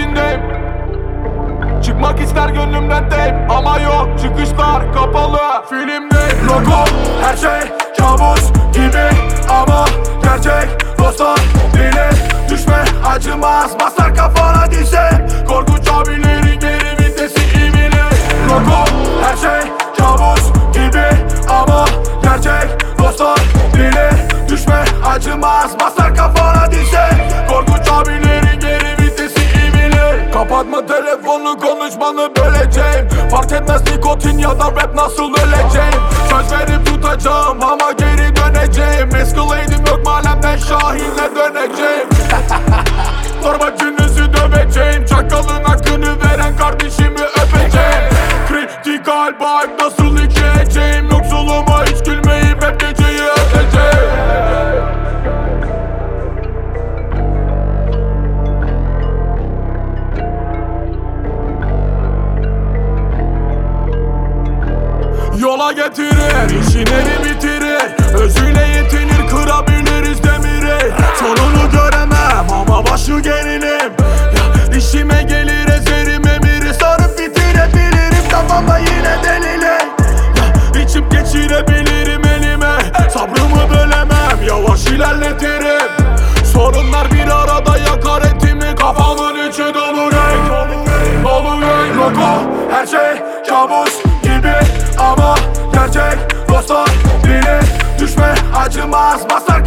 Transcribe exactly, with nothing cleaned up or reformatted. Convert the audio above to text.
içindeyim. Çıkmak ister gönlümden deyim, ama yok, çıkışlar kapalı. Filmdeyim. Logo, her şey kabus gibi ama gerçek. Dostlar bilir, düşme acımaz. Basar kafana dize, Korkunç abilerin geri vitesi ivili. logo, her şey kabus gibi ama gerçek. Dostlar bilir, düşme acımaz. Basar kafana dize, Korkunç abilerin geri vitesi ivili. Kapatma telefonu, konuşmanı böleceğim. Fark etmez nikotin ya da rap, nasıl öleceğim. Söz verip tutacağım ama geri döneceğim. Escalade'im yok mahallemden, Şahin'le döneceğim. Torbacınızı döveceğim. Çakalın hakkını veren kardeşimi öpeceğim. Kritikal bak nasıl ikileceğim. Yoksuluma hiç gülmeyip hep geceyi öteceğim. Yola getirir, işini bitirir. Özüyle yetinir, kırabiliriz demiri. Sonunu göremem ama başı gerilim. Ya, dişime gelir ezerim emiri. Sarıp bitirebilirim, kafamda yine delilim. Ya, içip geçirebilirim elime. Sabrımı bölemem, yavaş ilerletirim. Sorunlar bir arada yakar etimi. Kafamın içi dolu renk, dolu renk. logo, her şey kabus gibi ama gerçek. Dostlar bilir, düşme acımaz. Basar